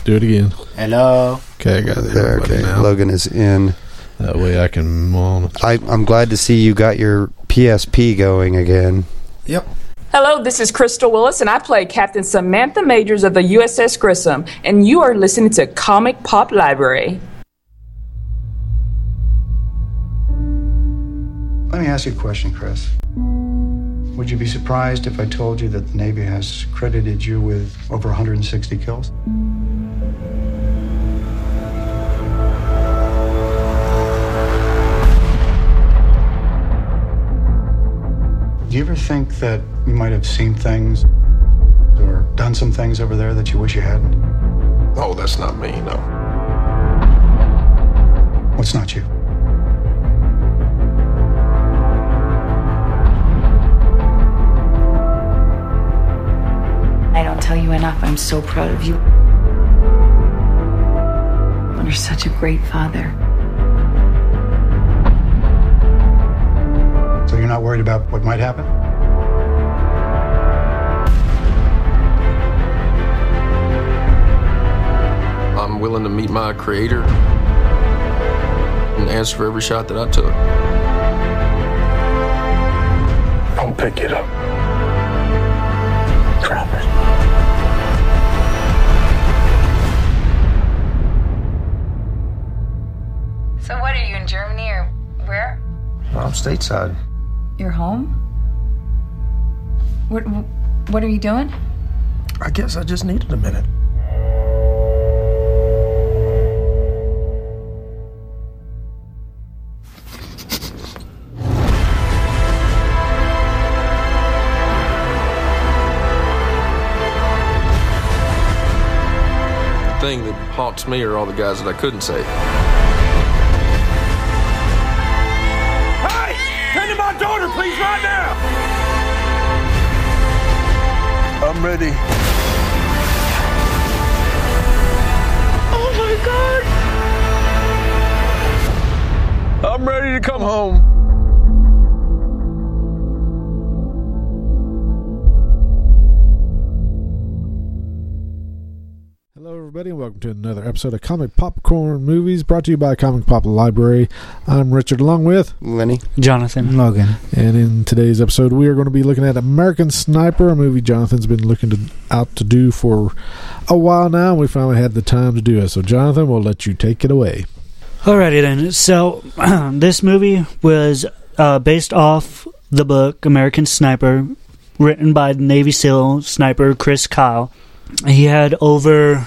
Do it again. Hello. Okay, I got it. Okay, now. Logan is in. That way I can... I'm glad to see you got your PSP going again. Yep. Hello, this is Crystal Willis, and I play Captain Samantha Majors of the USS Grissom, and you are listening to Comic Pop Library. Let me ask you a question, Chris. Would you be surprised if I told you that the Navy has credited you with over 160 kills? Do you ever think that you might have seen things or done some things over there that you wish you hadn't? Oh, that's not me, no. What's not you? I don't tell you enough. I'm so proud of you. You're such a great father. So you're not worried about what might happen? I'm willing to meet my creator and answer for every shot that I took. I'll pick it up. Drop it. So what, are you in Germany or where? I'm stateside. You're home? What are you doing? I guess I just needed a minute. The thing that haunts me are all the guys that I couldn't save. My daughter, please, right now! I'm ready. Oh my God! I'm ready to come home. Hello, everybody, and welcome to another episode of Comic Popcorn Movies, brought to you by Comic Pop Library. I'm Richard, along with Lenny, Jonathan, Logan. And in today's episode, we are going to be looking at American Sniper, a movie Jonathan's been looking out to do for a while now, and we finally had the time to do it. So, Jonathan, we'll let you take it away. Alrighty then. So, this movie was based off the book American Sniper, written by Navy SEAL sniper Chris Kyle. He had over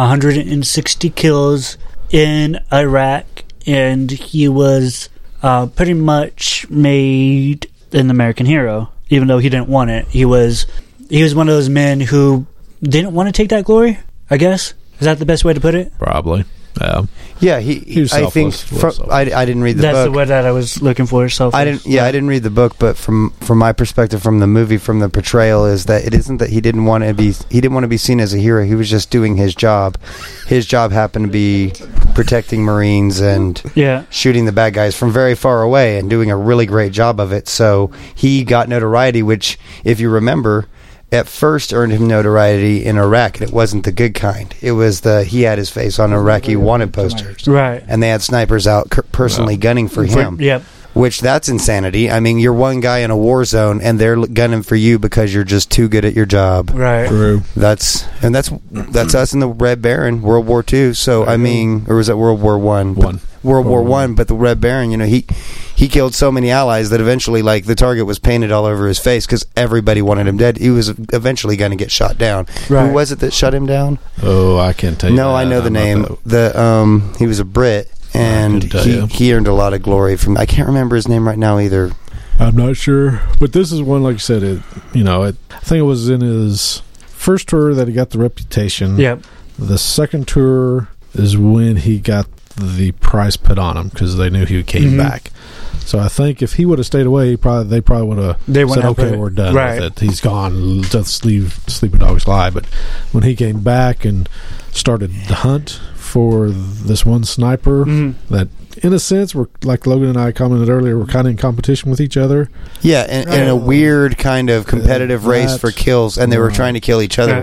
160 kills in Iraq, and he was pretty much made an American hero, even though he didn't want it. He was one of those men who didn't want to take that glory, I guess. Is that the best way to put it? Probably. Yeah, he was I think I didn't read the book. That's the word that I was looking for. Selfless. I didn't read the book, but from my perspective, from the movie, from the portrayal, is that it isn't that he didn't want to be seen as a hero. He was just doing his job. His job happened to be protecting Marines and shooting the bad guys from very far away, and doing a really great job of it. So he got notoriety, which, if you remember, at first earned him notoriety in Iraq, and it wasn't the good kind. It was he had his face on Iraqi wanted posters. Right. And they had snipers out personally gunning for him. Yep. Which, that's insanity. I mean, you're one guy in a war zone, and they're gunning for you because you're just too good at your job. Right. True. That's us in the Red Baron, World War II. So, I mean, or was it World War I? World War I, but the Red Baron, he killed so many allies that eventually, the target was painted all over his face because everybody wanted him dead. He was eventually going to get shot down. Right. Who was it that shut him down? Oh, I can't tell you. No, I know the name. He was a Brit, and he earned a lot of glory from. I can't remember his name right now either. I'm not sure, but this is one, like you said, I think it was in his first tour that he got the reputation. Yep. The second tour is when he got the price put on him because they knew he came back. So I think if he would have stayed away, they probably would have said, "Okay, we're done with it. He's gone. Let's leave Sleeping Dogs Lie." But when he came back and started the hunt for this one sniper, that in a sense, we're like Logan and I commented earlier, we're kind of in competition with each other. Yeah, and a weird kind of competitive race for kills, and they were trying to kill each other.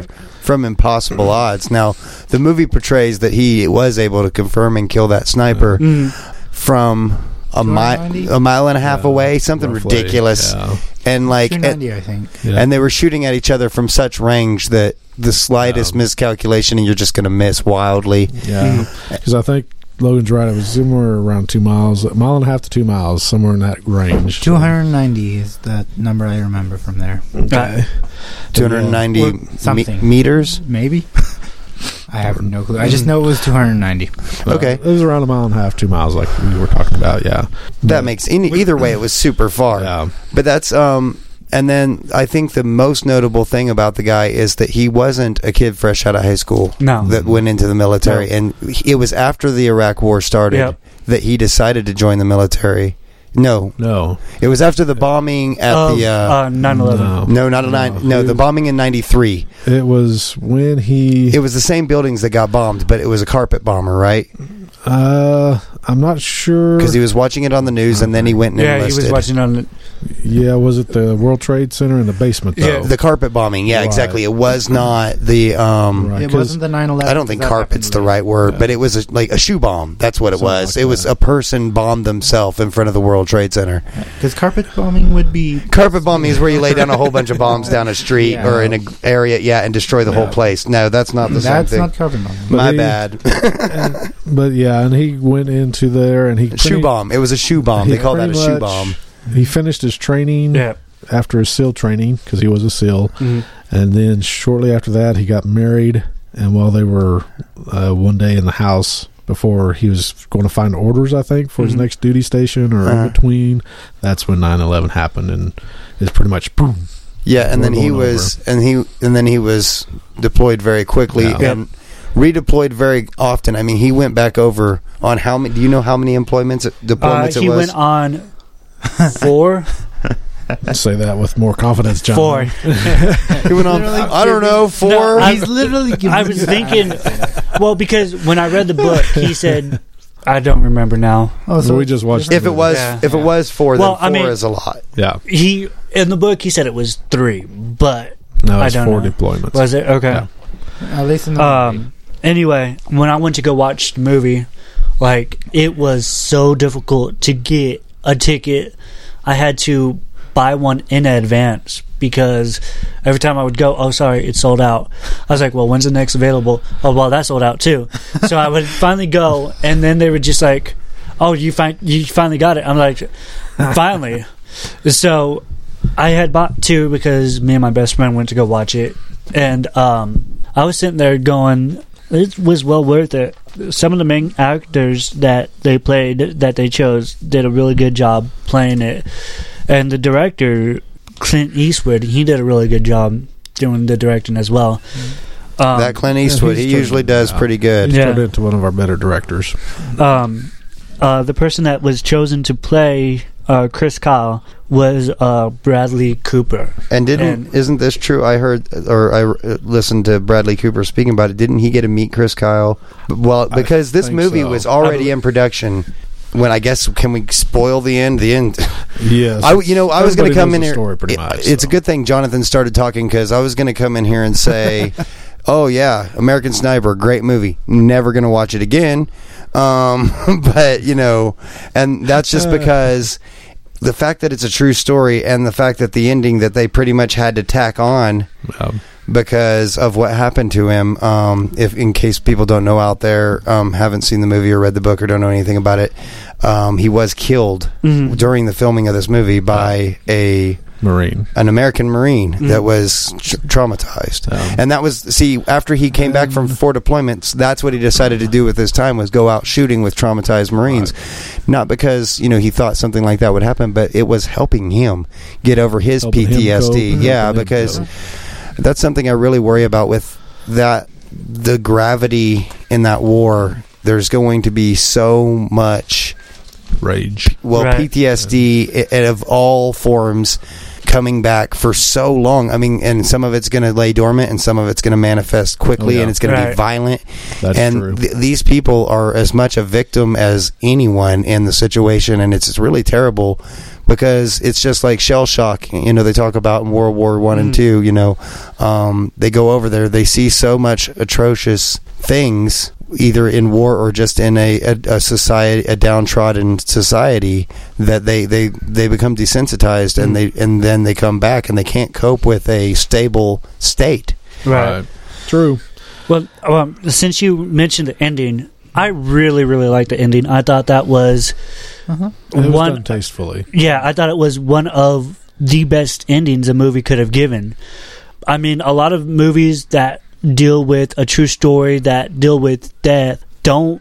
from impossible odds. Now, the movie portrays that he was able to confirm and kill that sniper from a mile and a half away, something roughly, ridiculous. Yeah. And like, 290, I think. Yeah. And they were shooting at each other from such range that the slightest miscalculation and you're just going to miss wildly. Yeah, because I think Logan's right. It was somewhere around 2 miles, a mile and a half to 2 miles, somewhere in that range. 290 is the number I remember from there. Okay. 290 meters? Maybe. I have no clue. I just know it was 290. Okay. It was around a mile and a half, 2 miles, like we were talking about, yeah. That makes... Either way, it was super far. Yeah. But that's... and then I think the most notable thing about the guy is that he wasn't a kid fresh out of high school that went into the military. No. And it was after the Iraq War started that he decided to join the military. No. It was after the bombing at the 9/11. No, not a 9. No, the bombing in 93. It was when It was the same buildings that got bombed, but it was a carpet bomber, right? I'm not sure because he was watching it on the news, and then he went and enlisted. He was watching on the. Yeah, was it the World Trade Center in the basement? Though? Yeah, the carpet bombing. Yeah, right. Exactly. It was not the. Right. It wasn't the 9/11. I don't think carpet's the right word, but it was like a shoe bomb. That's what it was. Like it was a person bombed themselves in front of the World Trade Center. Because carpet bombing would be. Carpet bombing is where you lay down a whole bunch of bombs down a street or in an area, and destroy the whole place. No, that's not the same thing. That's not carpet bombing. My bad. But yeah, and he went into there and he shoe bomb. It was a shoe bomb. They call that a shoe bomb. He finished his training after his SEAL training because he was a SEAL, and then shortly after that he got married. And while they were one day in the house before he was going to find orders, I think for his next duty station or in between, that's when 9/11 happened, and it's pretty much boom. Yeah, and then he was deployed very quickly and redeployed very often. I mean, he went back over on how many? Do you know how many deployments it was? He went on 4. Say that with more confidence, John. 4. He went on. I don't know 4. No, he's literally. I was thinking. Well, because when I read the book, he said, "I don't remember now." Oh, so we just watched. If it was 4, then 4 is a lot. Yeah. He in the book he said it was 3, but no, it's 4 deployments. Was it okay? Yeah. At least in the movie. Anyway, when I went to go watch the movie, like it was so difficult to get a ticket. I had to buy one in advance because every time I would go, oh sorry, it's sold out. I was like, well, when's the next available? Oh well, that's sold out too. So I would finally go, and then they were just like, oh, you finally got it. I'm like, finally. So I had bought 2 because me and my best friend went to go watch it, and I was sitting there going, it was well worth it. Some of the main actors that they chose did a really good job playing it. And the director, Clint Eastwood, he did a really good job doing the directing as well. That Clint Eastwood, he usually does pretty good. He's turned into one of our better directors. The person that was chosen to play Chris Kyle was Bradley Cooper. And isn't this true? I heard, or I listened to Bradley Cooper speaking about it. Didn't he get to meet Chris Kyle? Well, because this movie was already in production. When I guess, can we spoil the end? The end. Yes. I was going to come in here. Story pretty much, it's a good thing Jonathan started talking because I was going to come in here and say, "Oh yeah, American Sniper, great movie. Never going to watch it again." But and that's just because the fact that it's a true story and the fact that the ending that they pretty much had to tack on. Because of what happened to him, if in case people don't know out there, haven't seen the movie or read the book or don't know anything about it, he was killed during the filming of this movie by an American Marine that was traumatized. And that was, after he came back from 4 deployments, that's what he decided to do with his time, was go out shooting with traumatized Marines. Right. Not because, he thought something like that would happen, but it was helping him get over his PTSD. Because that's something I really worry about with that, the gravity in that war. There's going to be so much rage. Well, right. PTSD of all forms coming back for so long. I mean, and some of it's going to lay dormant and some of it's going to manifest quickly and it's going to be violent. That's true. These people are as much a victim as anyone in the situation, and it's really terrible. because it's just like shell shock. They talk about in World War I and II. They go over there, they see so much atrocious things, either in war or just in a society, a downtrodden society, that they become desensitized, and then they come back and they can't cope with a stable state. Right. True. Well, since you mentioned the ending, I really, really liked the ending. I thought that was it was done tastefully. Yeah, I thought it was one of the best endings a movie could have given. I mean, a lot of movies that deal with a true story, that deal with death, don't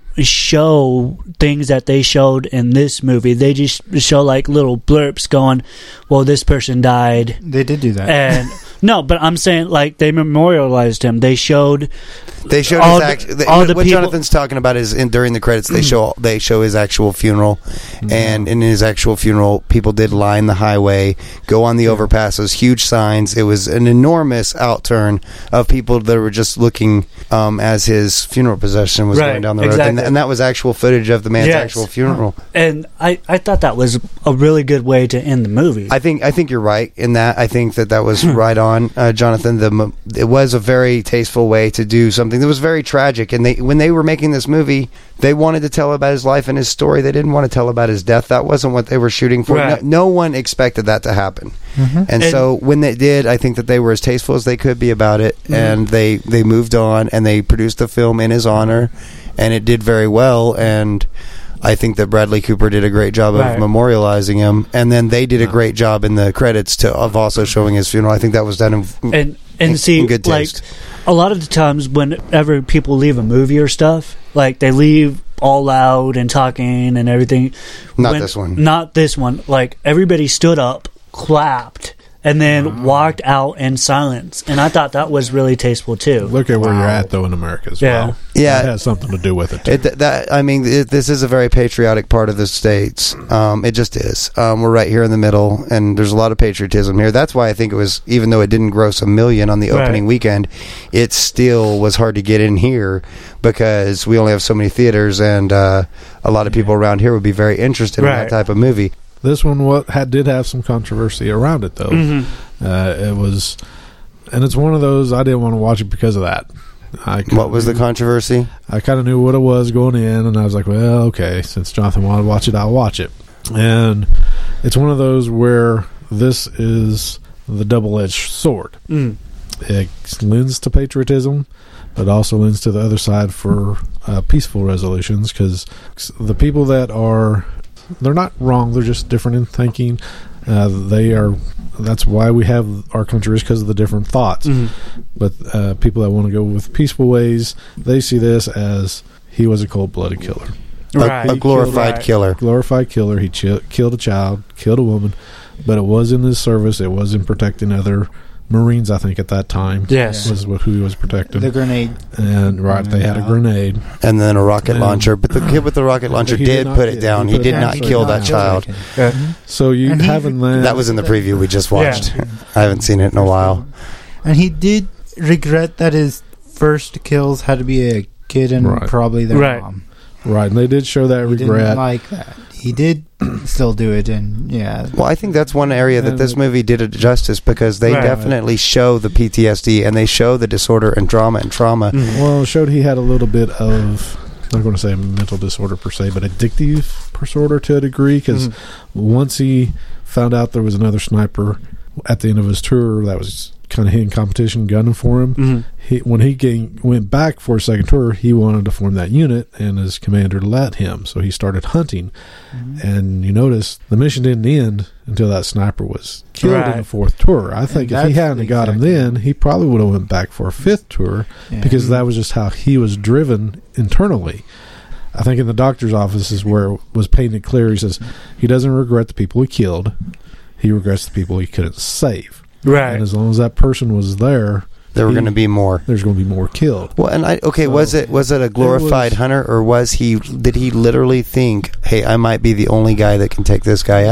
show things that they showed in this movie. They just show like little blurps going, well, this person died. They did do that. Mm-hmm. And no, but I'm saying like they memorialized him. They showed what people. Jonathan's talking about is during the credits they show his actual funeral, and in his actual funeral people did line the highway, go on the overpasses, huge signs. It was an enormous outturn of people that were just looking as his funeral procession was going down the road, and that was actual footage of the man's actual funeral. And I thought that was a really good way to end the movie. I think you're right in that. I think that was right on. Jonathan, it was a very tasteful way to do something that was very tragic, and when they were making this movie, they wanted to tell about his life and his story. They didn't want to tell about his death. That wasn't what they were shooting for. Right. No one expected that to happen. And so when they did, I think that they were as tasteful as they could be about it, and they moved on, and they produced the film in his honor, and it did very well. And I think that Bradley Cooper did a great job of memorializing him, and then they did a great job in the credits of also showing his funeral. I think that was done in good taste. Like, a lot of the times whenever people leave a movie or stuff, like they leave all loud and talking and everything. Not this one. Not this one. Like everybody stood up, clapped, and then walked out in silence. And I thought that was really tasteful too. Look at where you're at though in America as well. Yeah, it has something to do with it too. This is a very patriotic part of the States. It just is. We're right here in the middle, and there's a lot of patriotism here. That's why I think it was, even though it didn't gross $1 million on the opening weekend, it still was hard to get in here because we only have so many theaters, and a lot of people around here would be very interested in that type of movie. This one did have some controversy around it, though. It was, and it's one of those, I didn't want to watch it because of that. What was the controversy? I kind of knew what it was going in, and I was like, well, okay, since Jonathan wanted to watch it, I'll watch it. And it's one of those where this is the double-edged sword. It lends to patriotism, but also lends to the other side for peaceful resolutions, because the people that are... they're not wrong, they're just different in thinking. That's why we have our country, is because of the different thoughts. But people that want to go with peaceful ways, they see this as he was a cold-blooded killer. A glorified killer. Glorified killer. He killed a child, killed a woman, but it was in his service. It was in protecting other Marines, I think, at that time. Yes. Was who he was protecting. The grenade. And they had a grenade. And then a rocket launcher. But the kid with the rocket launcher did put it down. He did not kill that child. So you haven't... That was in the preview we just watched. I haven't seen it in a while. And he did regret that his first kills had to be a kid and probably their mom. Right, and they did show that regret. He didn't like that. He did still do it, and Well, I think that's one area that this movie did it justice, because they definitely show the PTSD, and they show the disorder and drama and trauma. Well, it showed he had a little bit of, I'm not going to say mental disorder per se, but addictive disorder to a degree, because once he found out there was another sniper at the end of his tour that was kind of in competition gunning for him, when he went back for a second tour, he wanted to form that unit, and his commander let him, so he started hunting. And you notice the mission didn't end until that sniper was killed in the fourth tour. I think if he hadn't got him then, he probably would have went back for a fifth tour, because that was just how he was driven internally. I think in the doctor's office is where it was painted clear. He says he doesn't regret the people he killed, he regrets the people he couldn't save. Right. And as long as that person was there, there were going to be more. There's going to be more killed. Well, and was it a glorified hunter, or did he literally think, hey, I might be the only guy that can take this guy out?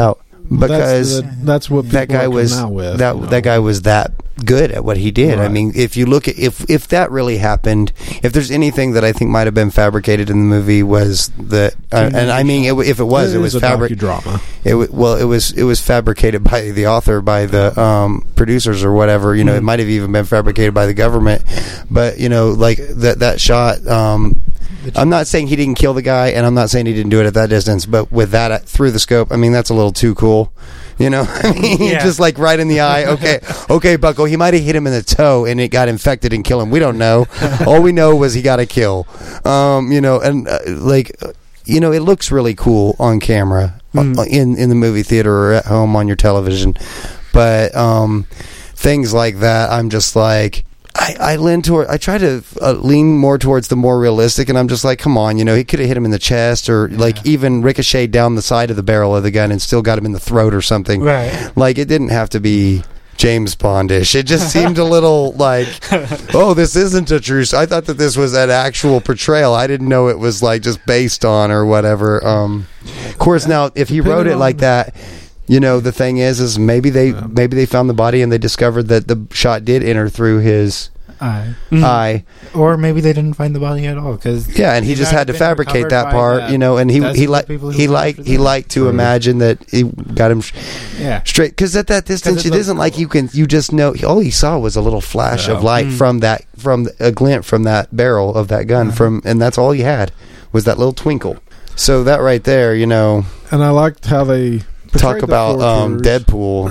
because that's what that guy was now with, that guy was that good at what he did. Right. I mean, if you look at if that really happened, if there's anything that I think might have been fabricated in the movie was that, and I mean, if it was fabricated drama. It was fabricated by the author, by the producers or whatever. You know, it might have even been fabricated by the government. But you know, like that shot. I'm not saying he didn't kill the guy, and I'm not saying he didn't do it at that distance, but with that through the scope, I mean, that's a little too cool. You know, I mean, just like right in the eye. Okay, Bucko, he might have hit him in the toe and it got infected and killed him. We don't know. All we know was he got a kill. You know, and you know, it looks really cool on camera in the movie theater or at home on your television, but things like that, I'm just like. I try to lean more towards the more realistic, and I'm just like, come on, you know, he could have hit him in the chest or like even ricocheted down the side of the barrel of the gun and still got him in the throat or something. Right. Like, it didn't have to be James Bondish. It just seemed a little like, oh, this isn't a true. I thought that this was an actual portrayal. I didn't know it was like just based on or whatever. Of course, now if he wrote it like that. You know, the thing is maybe they found the body and they discovered that the shot did enter through his eye, or maybe they didn't find the body at all and he just had to fabricate that part, you know. And he liked to imagine that he got him straight, because at that distance it isn't like you just know. All he saw was a little flash of light from a glint from that barrel of that gun and that's all he had was that little twinkle. So that right there, you know. And I liked how they talk about Deadpool.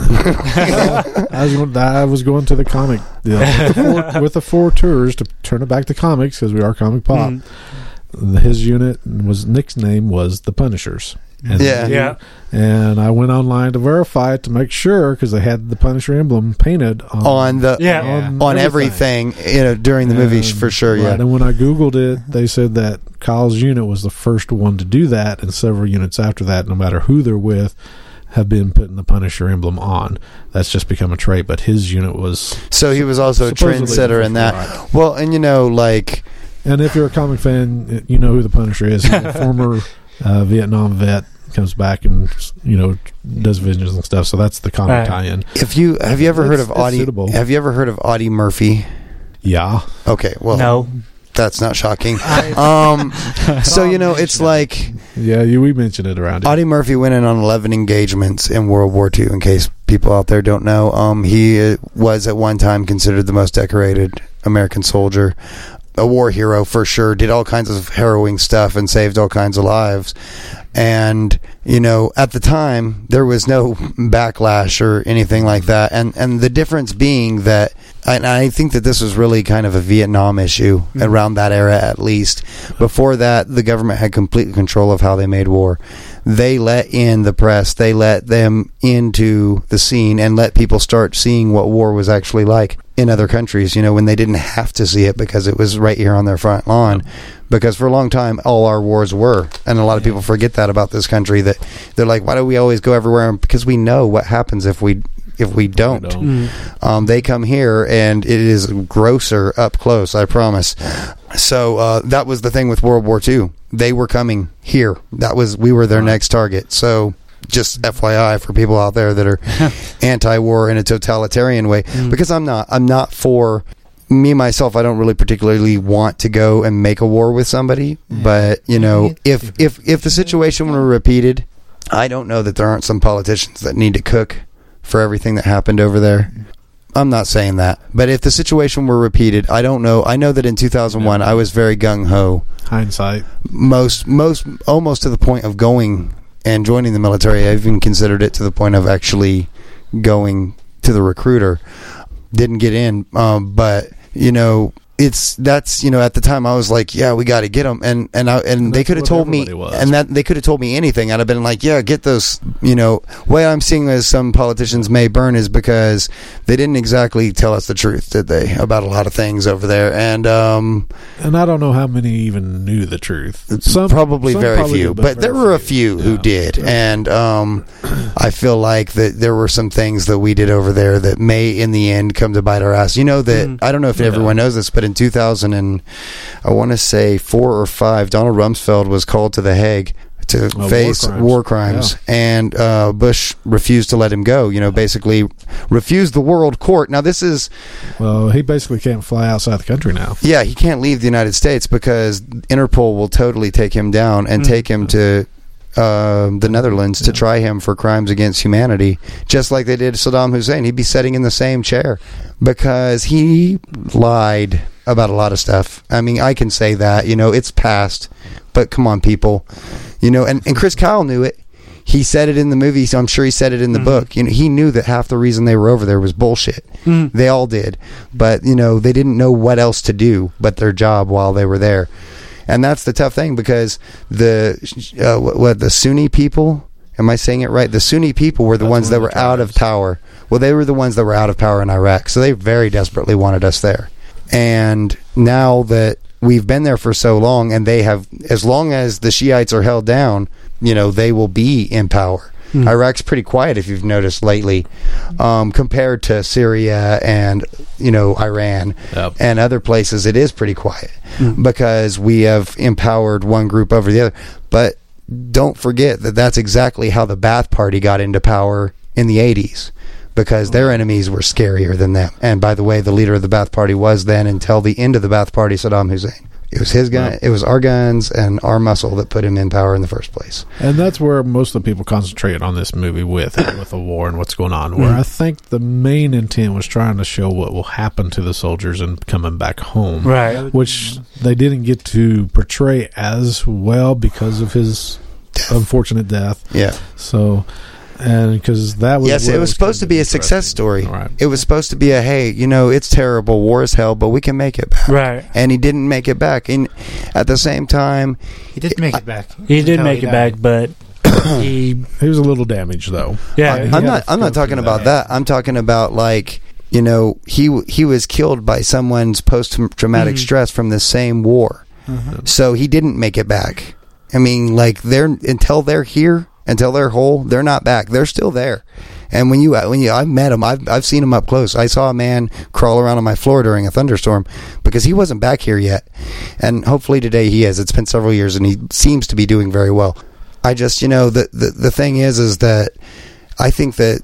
I was going to the comic with the 4 tours to turn it back to comics because we are Comic Pop. His unit Nick's name was the Punishers. And and I went online to verify it to make sure because they had the Punisher emblem painted on everything, you know, during the movie for sure. Right, and when I googled it, they said that Kyle's unit was the first one to do that, and several units after that, no matter who they're with, have been putting the Punisher emblem on. That's just become a trait, but his unit was... So he was also a trendsetter in that. Right. Well, and you know, like... And if you're a comic fan, you know who the Punisher is. He's a former Vietnam vet, comes back and, you know, does visions and stuff. So that's the comic tie-in. Have you ever heard of Audie? Have you ever heard of Audie Murphy? Yeah. Okay, well... No. That's not shocking. So, you know, it's like... Yeah, we mentioned it around here. Audie Murphy went in on 11 engagements in World War II, in case people out there don't know. He was at one time considered the most decorated American soldier. A war hero for sure. Did all kinds of harrowing stuff and saved all kinds of lives. And, you know, at the time, there was no backlash or anything like that. And the difference being that... And I think that this was really kind of a Vietnam issue around that era, at least. Before that, the government had complete control of how they made war. They let in the press. They let them into the scene and let people start seeing what war was actually like in other countries, you know, when they didn't have to see it because it was right here on their front lawn. Because for a long time, all our wars were. And a lot of people forget that about this country, that they're like, why do we always go everywhere? Because we know what happens if we don't. They come here and it is grosser up close, I promise. So that was the thing with World War II. They were coming here. We were their next target. So just FYI for people out there that are anti-war in a totalitarian way, because I'm not for me myself. I don't really particularly want to go and make a war with somebody, but you know, if the situation were repeated, I don't know that there aren't some politicians that need to cook for everything that happened over there. I'm not saying that, but if the situation were repeated, I don't know. I know that in 2001 I was very gung-ho. Hindsight. Most almost to the point of going and joining the military. I even considered it to the point of actually going to the recruiter. Didn't get in, but you know, that's you know, at the time I was like, yeah, we got to get them, and they could have told me, and that they could have told me anything. I'd have been like, yeah, get those. You know, way I'm seeing as some politicians may burn is because they didn't exactly tell us the truth, did they, about a lot of things over there, and I don't know how many even knew the truth. Some very few, but there were a few who did, and I feel like that there were some things that we did over there that may in the end come to bite our ass. You know that I don't know if everyone knows this, but in 2000 and I want to say 4 or 5, Donald Rumsfeld was called to The Hague to face war crimes. And Bush refused to let him go. Basically refused the world court. Now this is he basically can't fly outside the country now. Yeah, he can't leave the United States because Interpol will totally take him down and take him to the Netherlands to try him for crimes against humanity, just like they did Saddam Hussein. He'd be sitting in the same chair because he lied about a lot of stuff. I mean, I can say that, it's past, but come on, people, and Chris Kyle knew it. He said it in the movie, so I'm sure he said it in the book. He knew that half the reason they were over there was bullshit. They all did, but they didn't know what else to do but their job while they were there. And that's the tough thing, because the Sunni people, am I saying it right? The Sunni people were the ones that were out of power. Well, they were the ones that were out of power in Iraq, so they very desperately wanted us there. And now that we've been there for so long, and they have, as long as the Shiites are held down, they will be in power. Iraq's pretty quiet, if you've noticed lately, compared to Syria and Iran and other places. It is pretty quiet because we have empowered one group over the other. But don't forget that that's exactly how the Ba'ath Party got into power in the 80s, because their enemies were scarier than them. And by the way, the leader of the Ba'ath Party was then, until the end of the Ba'ath Party, Saddam Hussein. It was his gun. It was our guns and our muscle that put him in power in the first place. And that's where most of the people concentrate on this movie with the war and what's going on. Where I think the main intent was trying to show what will happen to the soldiers and coming back home, right? Which they didn't get to portray as well because of his unfortunate death. Yeah. So. And because that was it was supposed to be a success story. Right. It was supposed to be it's terrible, war is hell, but we can make it back. Right. And he didn't make it back. And at the same time, he did make it back. He did make it back, but he was a little damaged, though. Yeah. I'm not talking about that. I'm talking about he was killed by someone's post-traumatic stress from the same war. So he didn't make it back. I mean, until they're here. Until they're whole, they're not back. They're still there. And when I've met them, I've seen them up close. I saw a man crawl around on my floor during a thunderstorm because he wasn't back here yet. And hopefully today he is. It's been several years and he seems to be doing very well. I just, the thing is that I think that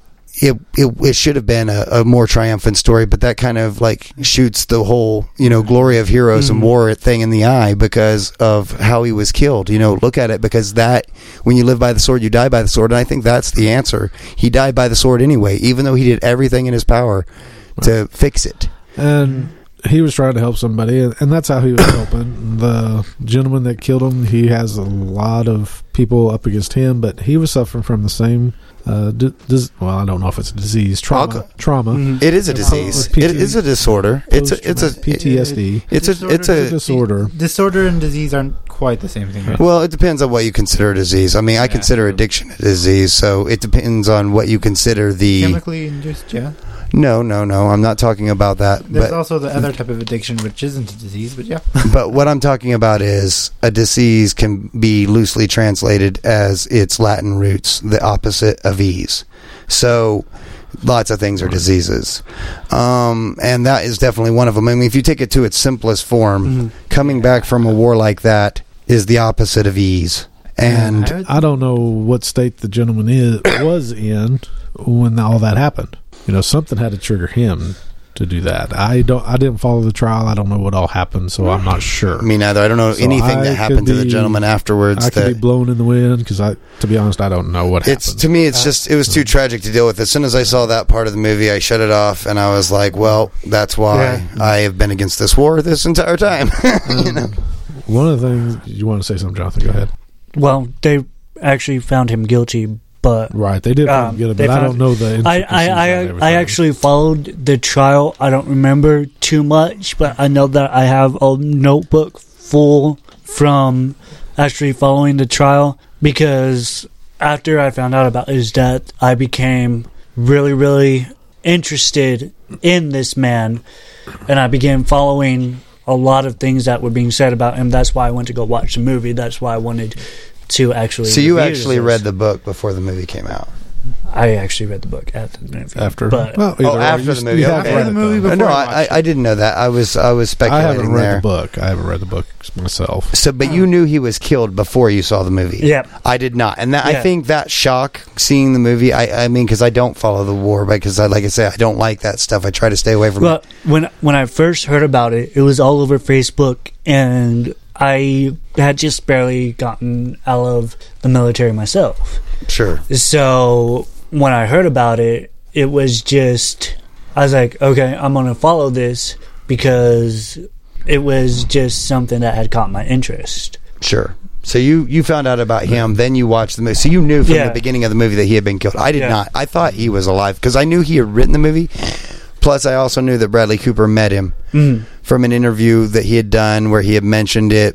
it should have been a more triumphant story, but that kind of shoots the whole, glory of heroes and war thing in the eye because of how he was killed. Look at it, because that, when you live by the sword, you die by the sword. And I think that's the answer. He died by the sword anyway, even though he did everything in his power to fix it. And he was trying to help somebody, and that's how he was helping. The gentleman that killed him, he has a lot of people up against him, but he was suffering from the same I don't know if it's a disease. Trauma. It is a disease. It is a disorder. It's a PTSD. It's a disorder. Disorder and disease aren't quite the same thing. Right? Well, it depends on what you consider a disease. I mean, I consider addiction a disease, so it depends on what you consider the chemically induced. Yeah. No. I'm not talking about that. There's also the other type of addiction, which isn't a disease, but yeah. But what I'm talking about is a disease can be loosely translated as its Latin roots, the opposite of ease. So lots of things are diseases. And that is definitely one of them. I mean, if you take it to its simplest form, coming back from a war like that is the opposite of ease. And I don't know what state the gentleman was in when all that happened. Something had to trigger him to do that. I didn't follow the trial. I don't know what all happened, so I'm not sure. Me neither. I don't know anything that happened to the gentleman afterwards. I could be blown in the wind because to be honest, I don't know what happened. To me, it was too tragic to deal with. As soon as I saw that part of the movie, I shut it off, and I was like, well, that's why I have been against this war this entire time. One of the things, you want to say something, Jonathan? Go ahead. Well, they actually found him guilty. But right, they did find him guilty, but I don't know the I actually followed the trial. I don't remember too much, but I know that I have a notebook full from actually following the trial, because after I found out about his death, I became really, really interested in this man, and I began following a lot of things that were being said about him. That's why I went to go watch the movie. That's why I wanted to actually. So you actually read the book before the movie came out? I actually read the book after the movie. After the movie. After the movie. Before no, I didn't know that. I was speculating. I haven't read there. the book. I haven't read the book myself. So, but you knew he was killed before you saw the movie. Yeah, I did not, and I think that shock seeing the movie. I mean, because I don't follow the war, because like I say, I don't like that stuff. I try to stay away from it. When I first heard about it, it was all over Facebook, and I had just barely gotten out of the military myself. Sure. So when I heard about it, it was just, I was like, okay, I'm going to follow this because it was just something that had caught my interest. Sure. So you found out about him, then you watched the movie. So you knew from the beginning of the movie that he had been killed. I did not. I thought he was alive because I knew he had written the movie. Plus, I also knew that Bradley Cooper met him from an interview that he had done where he had mentioned it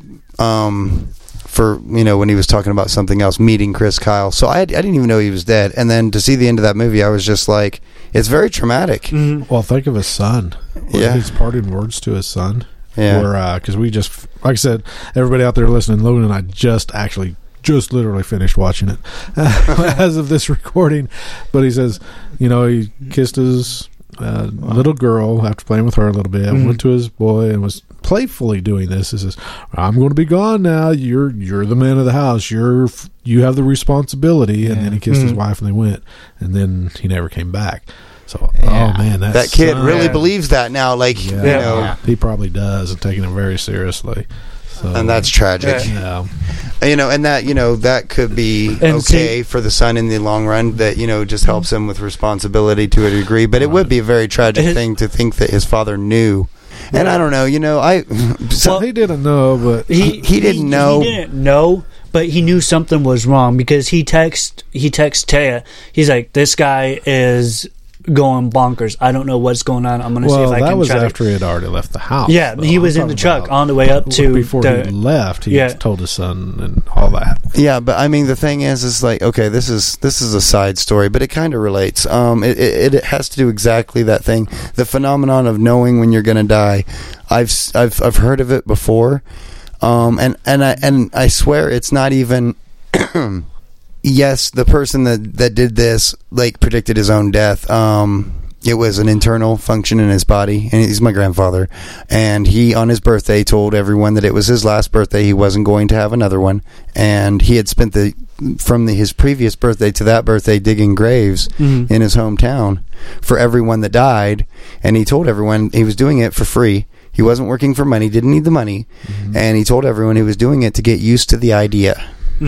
for, when he was talking about something else, meeting Chris Kyle. So I didn't even know he was dead. And then to see the end of that movie, I was just like, it's very traumatic. Well, think of his son. His parting words to his son. Yeah. Because we just, like I said, everybody out there listening, Logan and I just literally finished watching it as of this recording. But he says, he kissed his little girl after playing with her a little bit, went to his boy and was playfully doing this. He says, I'm going to be gone now. You're the man of the house. You have the responsibility. And then he kissed his wife and they went. And then he never came back. So, oh man, that kid really believes that now. Like, he probably does, and taking it very seriously. So, and that's tragic. Yeah. And that that could be for the son in the long run. That just helps him with responsibility to a degree. But it would be a very tragic thing to think that his father knew. And I don't know. He didn't know, but he didn't know. He didn't know. But he knew something was wrong because he texts Taya. He's like, this guy is going bonkers. I don't know what's going on. I'm going to see if I can that was after he had already left the house. Yeah, he was in the truck on the way up to... Before he left, he told his son and all that. Yeah, but I mean, the thing is like, okay, this is a side story, but it kind of relates. It has to do exactly that thing. The phenomenon of knowing when you're going to die. I've heard of it before. And I swear it's not even... Yes, the person that did this predicted his own death. It was an internal function in his body, and he's my grandfather. And he, on his birthday, told everyone that it was his last birthday. He wasn't going to have another one, and he had spent his previous birthday to that birthday digging graves in his hometown for everyone that died. And he told everyone he was doing it for free. He wasn't working for money, didn't need the money, and he told everyone he was doing it to get used to the idea.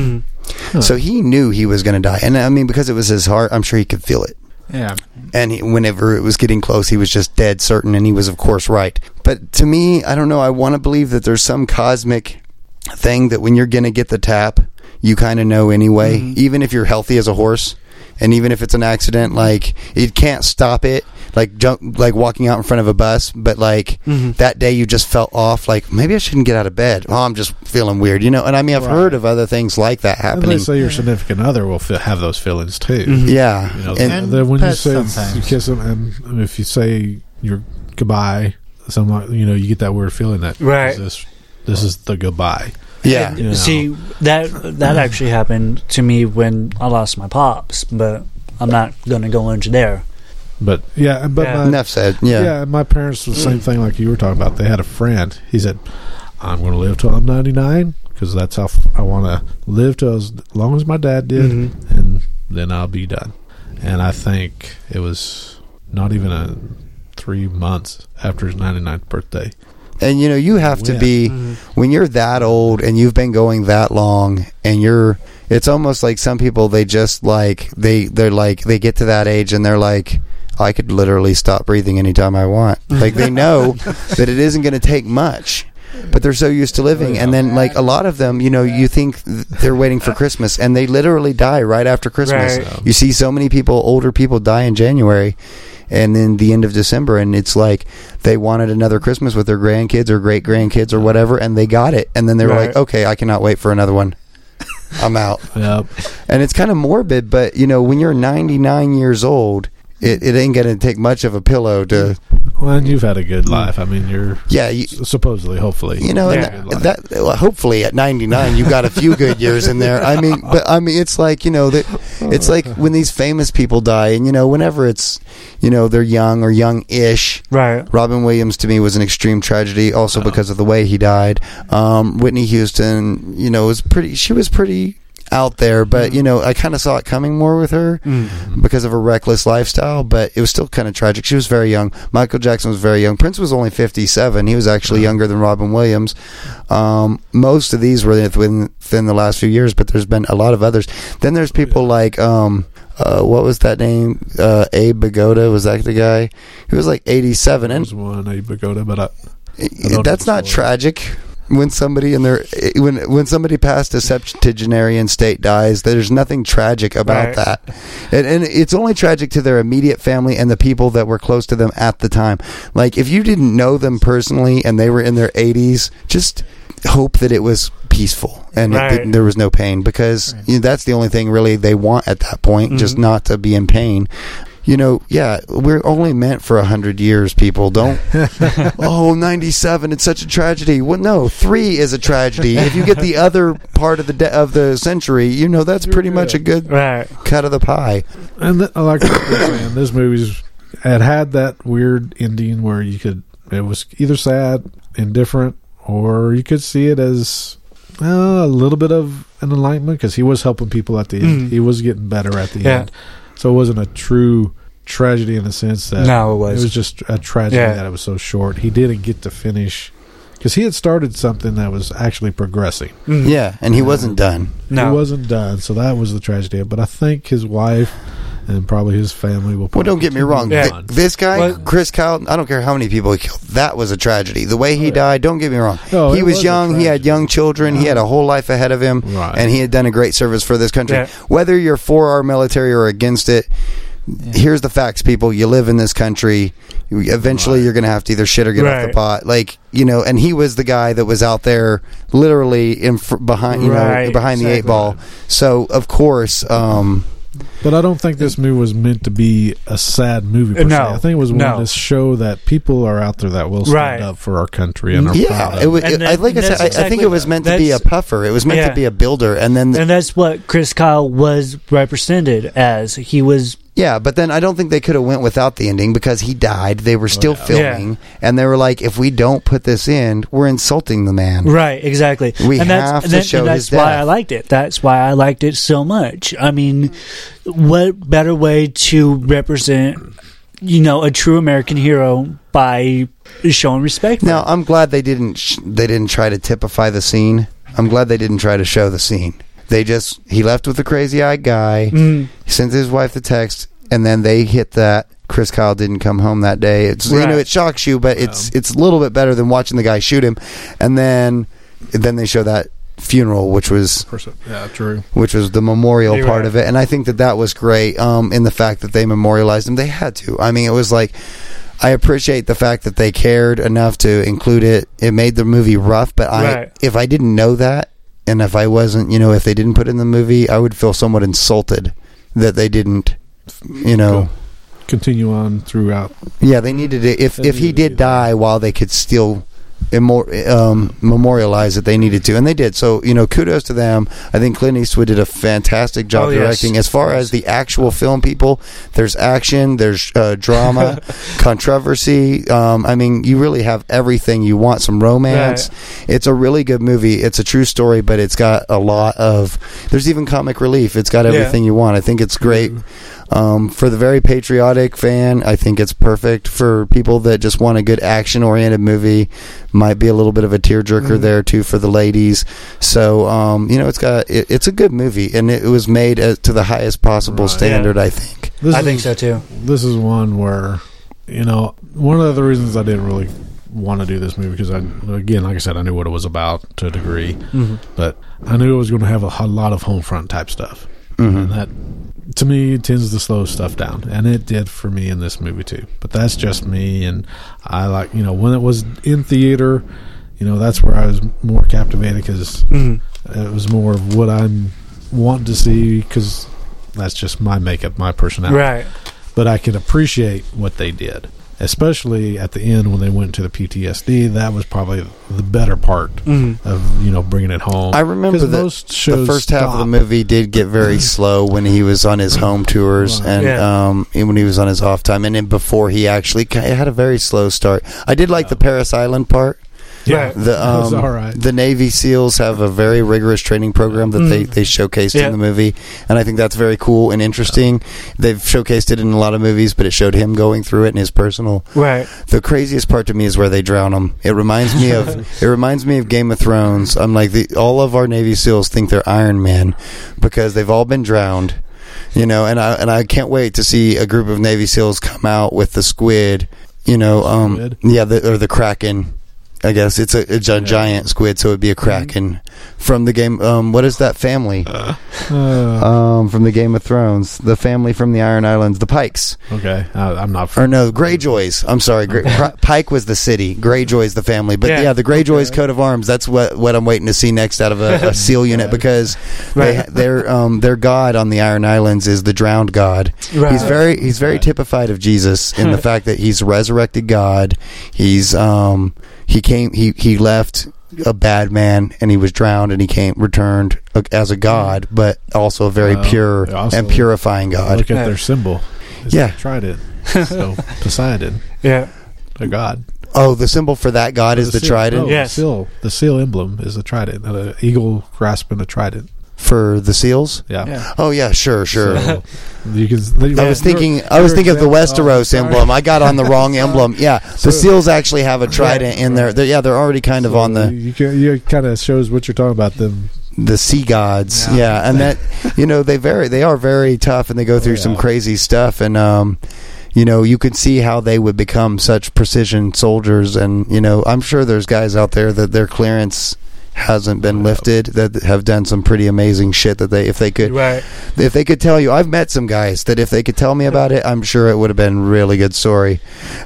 So he knew he was going to die. And I mean, because it was his heart, I'm sure he could feel it. Yeah. And whenever it was getting close, he was just dead certain, and he was, of course, right. But to me, I don't know, I want to believe that there's some cosmic thing that when you're going to get the tap, you kind of know anyway. Even if you're healthy as a horse, and even if it's an accident, you can't stop it. Like walking out in front of a bus, but that day you just felt off. Maybe I shouldn't get out of bed. Oh, I'm just feeling weird, And I mean, I've heard of other things like that happening. And they say your significant other will have those feelings too. Yeah, and then when you say you kiss them, and if you say your goodbye, you get that weird feeling that this is the goodbye. Yeah. See, that actually happened to me when I lost my pops, but I'm not going to go into there. But enough said. Yeah, my parents was the same thing like you were talking about. They had a friend. He said, "I'm going to live till I'm 99 because that's how I want to live till as long as my dad did, and then I'll be done." And I think it was not even 3 months after his 99th birthday. And you have to be when you're that old and you've been going that long, and it's almost like some people they just they get to that age and they're like, I could literally stop breathing anytime I want. They know that it isn't going to take much, but they're so used to living. And then a lot of them, you think they're waiting for Christmas, and they literally die right after Christmas. Right. You see so many older people die in January and then the end of December, and it's like they wanted another Christmas with their grandkids or great grandkids or whatever, and they got it. And then they were like, okay, I cannot wait for another one. I'm out. Yep. And it's kind of morbid, but when you're 99 years old, it ain't gonna take much of a pillow to. Well, and you've had a good life. I mean, you're supposedly, hopefully, hopefully at 99, you got a few good years in there. I mean, it's like it's like when these famous people die, and whenever it's they're young or young-ish. Right. Robin Williams to me was an extreme tragedy, also because of the way he died. Whitney Houston, she was pretty out there, but I kind of saw it coming more with her because of her reckless lifestyle, but it was still kind of tragic. She was very young. Michael Jackson was very young. Prince was only 57. He was actually younger than Robin Williams. Most of these were within the last few years, but there's been a lot of others. Then there's people like what was that name? Abe Vigoda, was that the guy? He was like 87. There was one Abe Vigoda, but that's not tragic. When somebody when somebody past a septuagenarian state dies, there's nothing tragic about that, and it's only tragic to their immediate family and the people that were close to them at the time. Like if you didn't know them personally and they were in their 80s, just hope that it was peaceful and there was no pain, because that's the only thing really they want at that point, just not to be in pain. We're only meant for 100 years, people. Don't, 97, it's such a tragedy. Well, no, 3 is a tragedy. If you get the other part of the century, that's pretty much a good cut of the pie. And like you're saying, this movie's had that weird ending where it was either sad, indifferent, or you could see it as a little bit of an enlightenment, because he was helping people at the end. He was getting better at the end. So it wasn't a true tragedy in the sense that it was just a tragedy that it was so short. He didn't get to finish, because he had started something that was actually progressing. Yeah, and he wasn't done. No. He wasn't done, so that was the tragedy. But I think his wife and probably his family will. Well, don't get me wrong. This guy, Chris Kyle, I don't care how many people he killed. That was a tragedy. The way he died, don't get me wrong. No, he was young. He had young children. He had a whole life ahead of him, and he had done a great service for this country. Yeah. Whether you're for our military or against it, here's the facts, people. You live in this country. Eventually, you're going to have to either shit or get off the pot. And he was the guy that was out there, literally behind the 8 ball. So, of course. But I don't think this movie was meant to be a sad movie per se. I think it was meant to show that people are out there that will stand up for our country and are proud of it. I think it was meant to be a puffer. It was meant to be a builder, and that's what Chris Kyle was represented as. He was. Yeah, but then I don't think they could have went without the ending, because he died. They were still filming, and they were like, if we don't put this in, we're insulting the man. Right, exactly. We have to show his death. That's why I liked it. That's why I liked it so much. I mean, what better way to represent, a true American hero by showing respect? Now, I'm glad they didn't try to typify the scene. I'm glad they didn't try to show the scene. He left with the crazy-eyed guy. He sent his wife the text, and then they hit that. Chris Kyle didn't come home that day. It's it shocks you, but it's a little bit better than watching the guy shoot him. And then they show that funeral, which was which was the memorial part of it. And I think that was great. In the fact that they memorialized him, they had to. I mean, it was like, I appreciate the fact that they cared enough to include it. It made the movie rough, but if I didn't know that. And if I wasn't, if they didn't put it in the movie, I would feel somewhat insulted that they didn't, continue on throughout. Yeah, they needed it. If he did die while they could still memorialize it, they needed to, and they did. So kudos to them. I think Clint Eastwood did a fantastic job directing. As far as the actual film, people, there's action, there's drama, controversy. I mean, you really have everything you want. Some romance. It's a really good movie. It's a true story, but it's got a lot of. There's even comic relief. It's got everything you want. I think it's great. For the very patriotic fan, I think it's perfect. For people that just want a good action-oriented movie, might be a little bit of a tearjerker there too for the ladies. So, it's a good movie, and it was made to the highest possible standard. I think. I think so too. This is one where, one of the reasons I didn't really want to do this movie, because like I said, I knew what it was about to a degree, but I knew it was going to have a lot of home front type stuff, and that. To me, it tends to slow stuff down, and it did for me in this movie too. But that's just me, and I like, when it was in theater, that's where I was more captivated, because it was more of what I'm wanting to see, because that's just my makeup, my personality. Right. but I can appreciate what they did. Especially at the end when they went to the PTSD, that was probably the better part of bringing it home. I remember that most shows the first half of the movie did get very slow when he was on his home tours and when he was on his off time, and then before he actually had a very slow start. I did like the Paris Island part. Yeah, that's all right. The Navy SEALs have a very rigorous training program that they showcased in the movie, and I think that's very cool and interesting. They've showcased it in a lot of movies, but it showed him going through it in his personal. Right. The craziest part to me is where they drown him. It reminds me of Game of Thrones. I'm like all of our Navy SEALs think they're Iron Man because they've all been drowned, and I can't wait to see a group of Navy SEALs come out with the squid, or the Kraken. I guess it's a giant squid, so it'd be a Kraken from the game. What is that family? From the Game of Thrones, the family from the Iron Islands, the Pikes. Okay, I'm not. Or no, Greyjoys. I'm sorry, Pike was the city. Greyjoy's the family, but the Greyjoys coat of arms. That's what I'm waiting to see next out of a SEAL unit because their god on the Iron Islands is the drowned god. Right. He's very typified of Jesus in the fact that he's a resurrected God. He's He left a bad man and he was drowned and he returned as a god, but also a very pure and purifying God. Look at their symbol. It's trident. So Poseidon. Yeah. A god. Oh, the symbol for that god is the trident? No, yes. The seal emblem is a trident. An eagle grasping a trident. For the SEALs? Yeah. Oh yeah, sure. So you can, I was thinking of the Westeros emblem. I got on the wrong emblem. Yeah, the SEALs actually have a trident in there. They're already kind of on the. You kind of shows what you're talking about them. The sea gods, and that they are very tough, and they go through some crazy stuff, and you can see how they would become such precision soldiers, and I'm sure there's guys out there that their clearance hasn't been lifted that have done some pretty amazing shit that if they could tell you. I've met some guys that if they could tell me about it, I'm sure it would have been a really good story.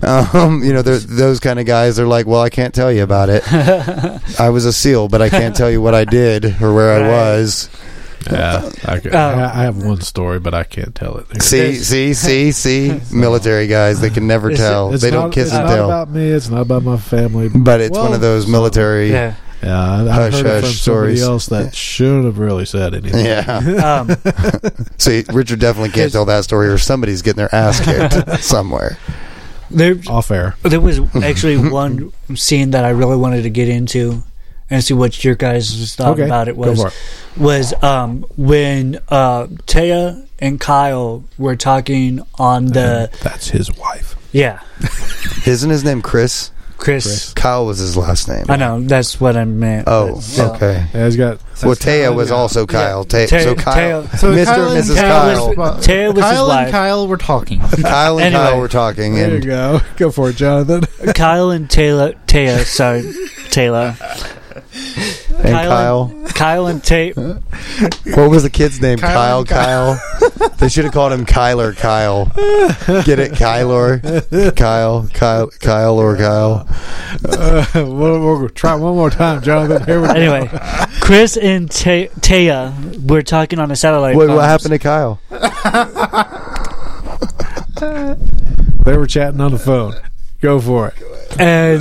Those kind of guys are like, well, I can't tell you about it. I was a SEAL, but I can't tell you what I did or where I was. Yeah, I have one story, but I can't tell it. See, military guys, they can never tell. They don't kiss and tell. It's not about me. It's not about my family. But it's one of those military. Yeah, I've heard it from somebody else that shouldn't have really said anything. Yeah. See, Richard definitely can't tell that story, or somebody's getting their ass kicked somewhere. Off air. There was actually one scene that I really wanted to get into and see what your guys' thought about it was. Was when Taya and Kyle were talking on the. That's his wife. Yeah. Isn't his name Chris? Chris. Kyle was his last name. I know, that's what I meant. Oh, okay. Yeah, he's got. Well, Taya was also Kyle. So Kyle, Mr. and Mrs. Kyle. Taya was his wife. And Kyle were talking. Kyle and Kyle were talking. There you go. Go for it, Jonathan. Kyle and Taylor. And Kyle and Tate. What was the kid's name? Kyle. They should have called him Kyler Kyle. Get it? Kyle. We'll try one more time, Jonathan. Here we go. Anyway, Chris and Taya were talking on a satellite. Wait, what happened to Kyle? They were chatting on the phone. Go for it. And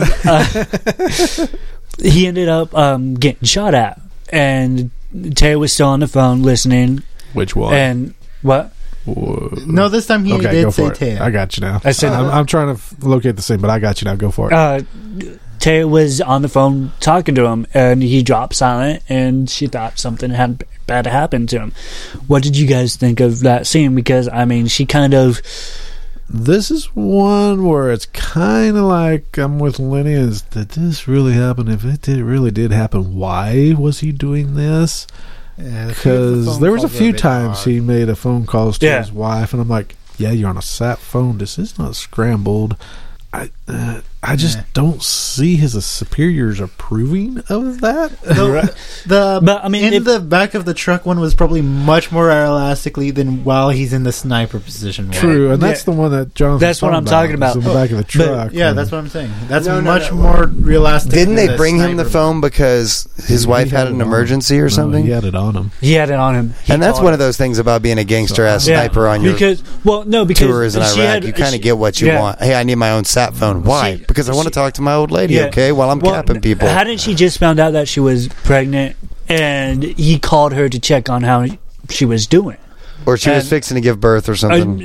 he ended up getting shot at, and Taya was still on the phone listening. Which one? And what? No, this time he did say Taya. I got you now. I said I'm trying to locate the same, but I got you now. Go for it. Taya was on the phone talking to him, and he dropped silent, and she thought something had bad happened to him. What did you guys think of that scene? Because I mean, she kind of. This is one where it's kind of like I'm with Lenny. Is did this really happen? If it really did happen, why was he doing this? Because there was a few times he made a phone calls to his wife, and I'm like, yeah, you're on a sat phone. This is not scrambled. I just don't see his superiors approving of that. But I mean, in the back of the truck one was probably much more elastically than while he's in the sniper position. True, and that's the one that Jonathan. That's what I'm talking about. In the back of the truck. That's what I'm saying. That's much more realistic. Didn't they bring him the phone because his wife had an emergency or something? He had it on him. And that's one of those things about being a gangster-ass sniper on your tours in Iraq. You kind of get what you want. Hey, I need my own sat phone. Why? Because I want to talk to my old lady, okay, while I'm capping people. Hadn't she just found out that she was pregnant and he called her to check on how she was doing? Or she was fixing to give birth or something.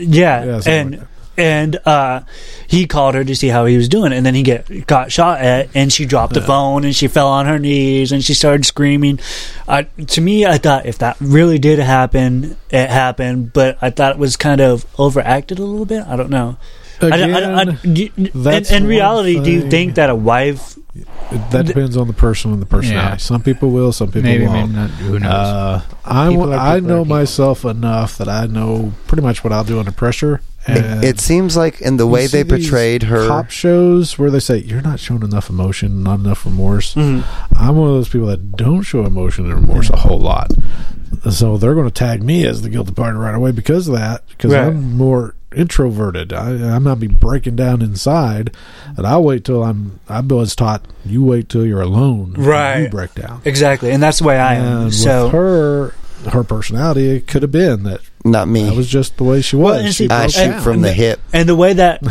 And he called her to see how he was doing, and then he got shot at, and she dropped the phone, and she fell on her knees, and she started screaming. To me, I thought if that really did happen, it happened, but I thought it was kind of overacted a little bit. I don't know. Again, in reality, do you think that a wife... That depends on the person and the personality. Yeah. Some people will, some people won't. Maybe not. Who knows? I know myself enough that I know pretty much what I'll do under pressure. And it seems like in the way they portrayed her... Cop shows where they say, you're not showing enough emotion, not enough remorse. I'm one of those people that don't show emotion and remorse a whole lot. So they're going to tag me as the guilty party right away because of that, because I'm more introverted. I'm not be breaking down inside, and I'll wait till I was taught, you wait till you're alone, you break down. Exactly, and that's the way I am. So with her personality, it could have been that. Not me. That was just the way she was. I shoot from the hip, and the way that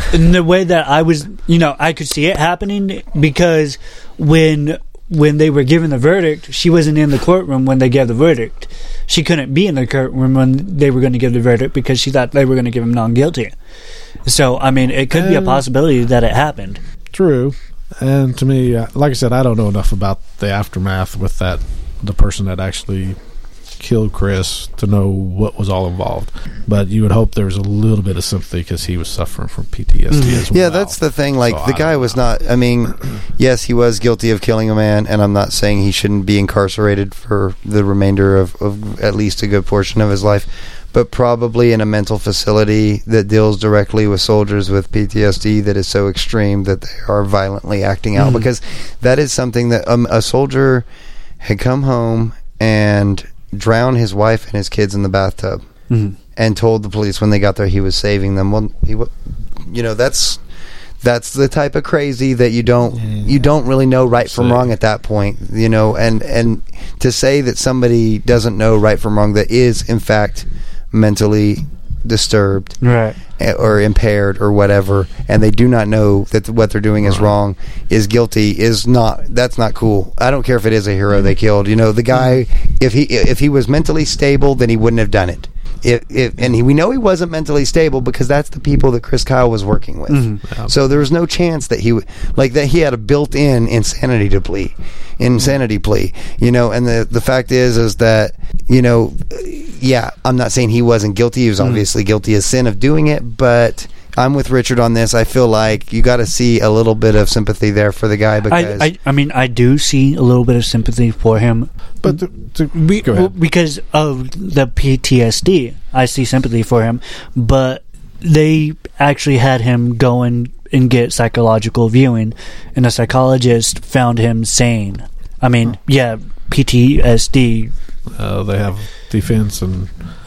I was, I could see it happening because when they were giving the verdict, she wasn't in the courtroom when they gave the verdict. She couldn't be in the courtroom when they were going to give the verdict because she thought they were going to give him non-guilty. So, I mean, it could be a possibility that it happened. True. And to me, like I said, I don't know enough about the aftermath with the person that actually killed Chris to know what was all involved. But you would hope there was a little bit of sympathy because he was suffering from PTSD as well. Yeah, that's the thing. Like, so the guy was not... I mean, yes, he was guilty of killing a man, and I'm not saying he shouldn't be incarcerated for the remainder of at least a good portion of his life, but probably in a mental facility that deals directly with soldiers with PTSD that is so extreme that they are violently acting out. Because that is something that a soldier had come home and drowned his wife and his kids in the bathtub and told the police when they got there he was saving them. Well, that's the type of crazy that you don't really know right from wrong at that point, and to say that somebody doesn't know right from wrong that is in fact mentally disturbed or impaired or whatever, and they do not know that what they're doing is wrong, is guilty, that's not cool. I don't care if it is a hero they killed. The guy, if he was mentally stable, then he wouldn't have done it. We know he wasn't mentally stable because that's the people that Chris Kyle was working with. So there was no chance that he had a built-in insanity plea. And the fact is that I'm not saying he wasn't guilty. He was obviously guilty of sin of doing it, but I'm with Richard on this. I feel like you got to see a little bit of sympathy there for the guy because I do see a little bit of sympathy for him, but because of the PTSD, I see sympathy for him. But they actually had him go and get psychological viewing, and a psychologist found him sane. I mean, PTSD. They have defense and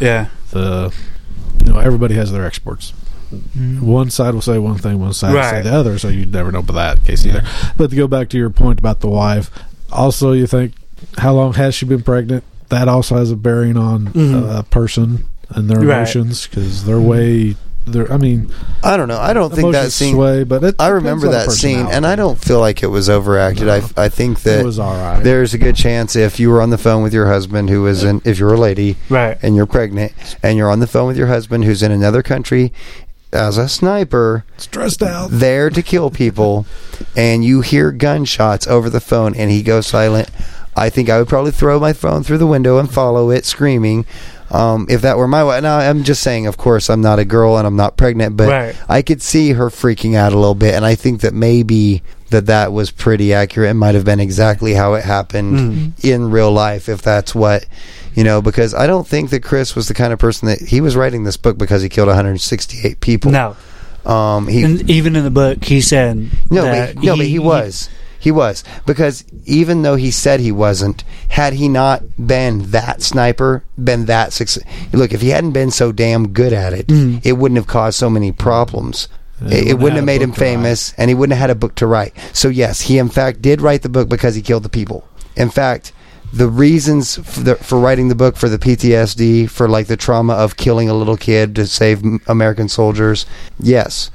everybody has their experts. One side will say one thing, one side will say the other, so you never know about that case either. But to go back to your point about the wife, also you think, how long has she been pregnant? That also has a bearing on a person and their emotions, because they're way... I don't know. I don't think that scene... but I remember that scene, and I don't feel like it was overacted. No, I think that it was all right. There's a good chance if you were on the phone with your husband who is if you're a lady and you're pregnant, and you're on the phone with your husband who's in another country as a sniper, stressed out, there to kill people, and you hear gunshots over the phone and he goes silent, I think I would probably throw my phone through the window and follow it screaming. If that were my wife. Now, I'm just saying, of course, I'm not a girl and I'm not pregnant, but I could see her freaking out a little bit, and I think that maybe that was pretty accurate. It might have been exactly how it happened in real life, if that's what, because I don't think that Chris was the kind of person that he was writing this book because he killed 168 people. No. And even in the book, he said but he was. He was. Because even though he said he wasn't, had he not been that sniper, been that successful... Look, if he hadn't been so damn good at it, it wouldn't have caused so many problems. It wouldn't have made him famous, and he wouldn't have had a book to write. So yes, he in fact did write the book because he killed the people. In fact, the reasons for writing the book, for the PTSD, for like the trauma of killing a little kid to save American soldiers, yes.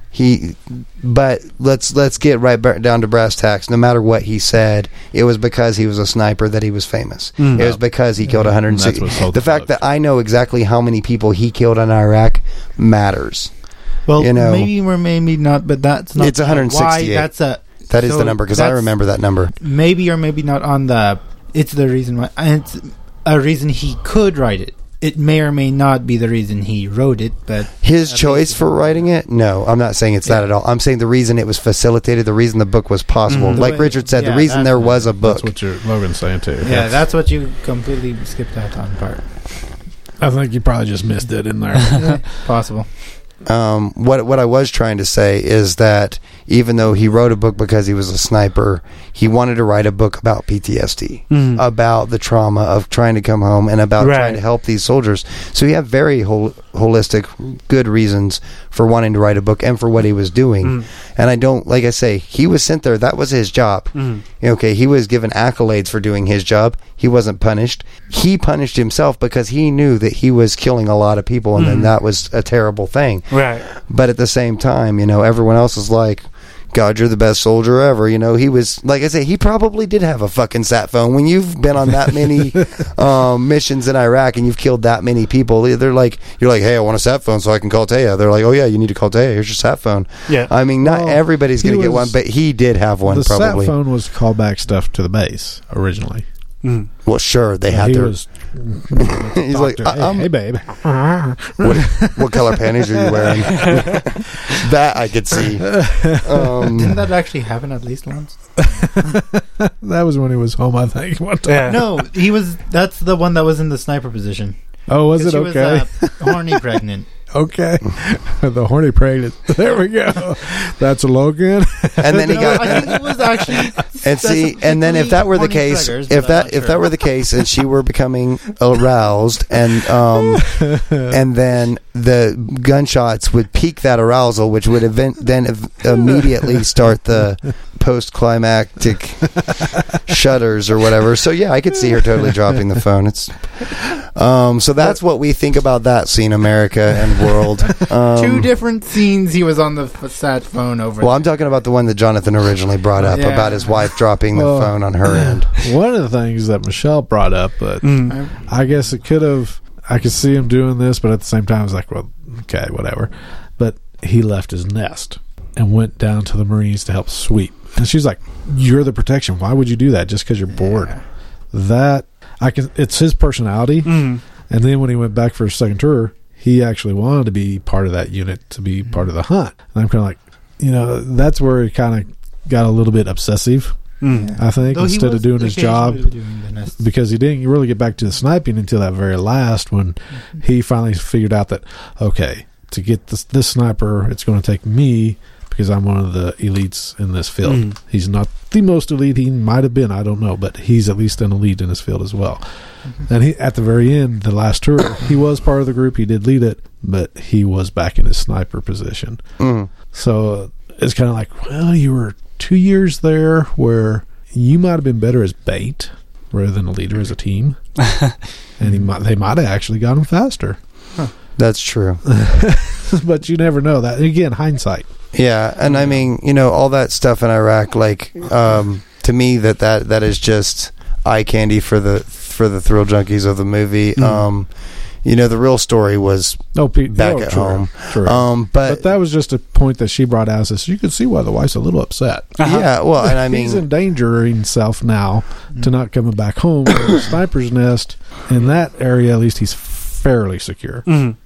But let's get right down to brass tacks. No matter what he said, it was because he was a sniper that he was famous. It was because he killed 160. The fact that I know exactly how many people he killed in Iraq matters. Well, maybe or maybe not, but that's not. It's 168. That is the number, because I remember that number. Maybe or maybe not on the. It's the reason why. It's a reason he could write it. It may or may not be the reason he wrote it, but... His choice for writing it? No, I'm not saying it's that at all. I'm saying the reason it was facilitated, the reason the book was possible. Like Richard said, the reason there was a book. That's what Logan's saying, too. Yeah, that's what you completely skipped out on part. I think you probably just missed it in there. Possible. What I was trying to say is that even though he wrote a book because he was a sniper, he wanted to write a book about PTSD, about the trauma of trying to come home and about trying to help these soldiers. So he had very holistic, good reasons for wanting to write a book and for what he was doing. And I don't, like I say, he was sent there. That was his job. Okay, he was given accolades for doing his job. He wasn't punished. He punished himself because he knew that he was killing a lot of people, and then that was a terrible thing. Right. But at the same time, everyone else is like, God, you're the best soldier ever. He was, like I say, he probably did have a fucking sat phone. When you've been on that many missions in Iraq and you've killed that many people, you're like, hey, I want a sat phone so I can call Taya. They're like, oh yeah, you need to call Taya. Here's your sat phone. Yeah. I mean, not everybody's going to get one, but he did have one. The probably. sat phone was callback stuff to the base originally. Well, sure, they had their... He's like, hey babe. What color panties are you wearing? That I could see. Didn't that actually happen at least once? That was when he was home, I think. One time. No, that's the one that was in the sniper position. Oh, was it? Okay. She was horny pregnant. Okay. The horny pregnant. There we go. That's a Logan. And then he got... I think it was actually... And see, and then if that were the case, if that were the case, and she were becoming aroused, and then the gunshots would pique that arousal, which would then immediately start the post-climactic shudders or whatever. So yeah, I could see her totally dropping the phone. It's so that's what we think about that scene, America and world. Two different scenes. He was on the sat phone over. Well, I'm talking about the one that Jonathan originally brought up about his wife dropping the phone on her end. One of the things that Michelle brought up, but I guess it could have. I could see him doing this, but at the same time, I was like, well, okay, whatever. But he left his nest and went down to the Marines to help sweep. And she's like, "You're the protection. Why would you do that? Just because you're bored?" That it's his personality. And then when he went back for his second tour, he actually wanted to be part of that unit, to be part of the hunt. And I'm kind of like, that's where he kind of got a little bit obsessive. I think, instead of doing his job, because he didn't really get back to the sniping until that very last, when he finally figured out that, okay, to get this sniper, it's going to take me, because I'm one of the elites in this field. He's not the most elite. He might have been, I don't know, but he's at least an elite in his field as well. And he, at the very end, the last tour, he was part of the group. He did lead it, but he was back in his sniper position. So it's kind of like, well, you were 2 years there where you might have been better as bait rather than a leader as a team. And they might have actually got him faster. That's true. But you never know that. Again, hindsight. Yeah, and I mean, all that stuff in Iraq, like, to me, that is just eye candy for the thrill junkies of the movie. The real story was back at home. True. But that was just a point that she brought out. So you could see why the wife's a little upset. Yeah, well, and I mean, he's endangering himself now to not coming back home. The sniper's nest in that area, at least he's fairly secure.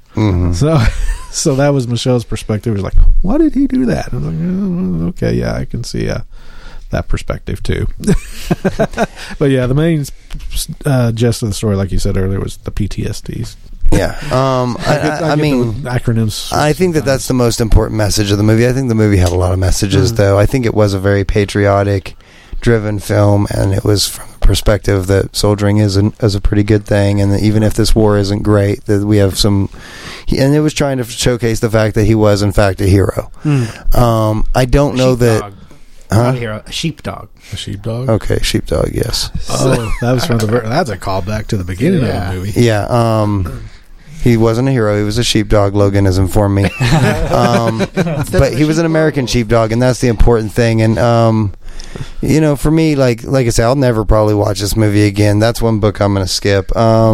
So that was Michelle's perspective. It was like, why did he do that? I was like, okay, yeah, I can see that that perspective too. But yeah, the main gist of the story, like you said earlier, was the PTSDs. Yeah. I mean, acronyms. I think that's the most important message of the movie. I think the movie had a lot of messages, though. I think it was a very patriotic driven film, and it was from a perspective that soldiering is a pretty good thing, and that even if this war isn't great, that we have some, and it was trying to showcase the fact that he was in fact a hero. I don't know that not a hero, a sheepdog. A sheepdog? Okay, sheepdog, yes. Oh, that was from that's a callback to the beginning of the movie. Yeah, he wasn't a hero. He was a sheepdog, Logan has informed me. But he was an American sheepdog, and that's the important thing. And, you know, for me, like I said, I'll never probably watch this movie again. That's one book I'm going to skip.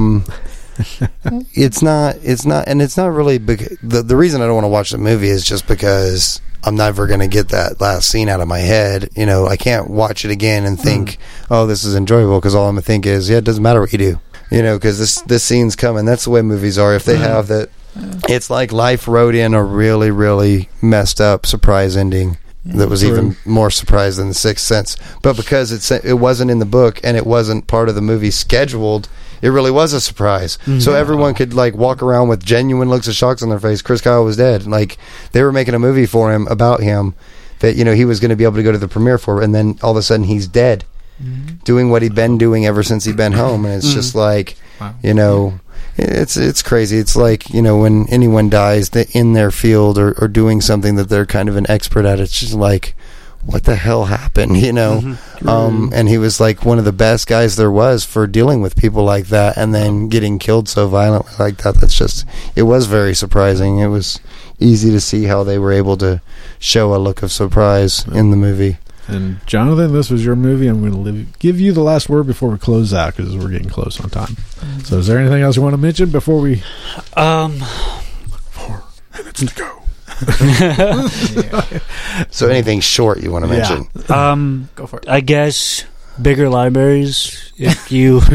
It's not really the reason I don't want to watch the movie is just because I'm never going to get that last scene out of my head. You know, I can't watch it again and think, oh, this is enjoyable, because all I'm going to think is, yeah, it doesn't matter what you do. You know, because this scene's coming. That's the way movies are. If they have that, it's like life wrote in a really, really messed up surprise ending that was even more surprise than The Sixth Sense. But because it wasn't in the book and it wasn't part of the movie scheduled, it really was a surprise. So everyone could like walk around with genuine looks of shocks on their face. Chris Kyle was dead. Like, they were making a movie for him about him that, you know, he was going to be able to go to the premiere for, and then all of a sudden he's dead. Doing what he'd been doing ever since he'd been home, and it's just like, you know, it's crazy. It's like, you know, when anyone dies in their field or doing something that they're kind of an expert at, it's just like, what the hell happened, you know? And he was like one of the best guys there was for dealing with people like that, and then getting killed so violently like that. That's just, it was very surprising. It was easy to see how they were able to show a look of surprise in the movie. And Jonathan, this was your movie. I'm going to give you the last word before we close out, because we're getting close on time. So is there anything else you want to mention before we... 4 minutes to go. So anything short you want to mention? Go for it. I guess bigger libraries, if you if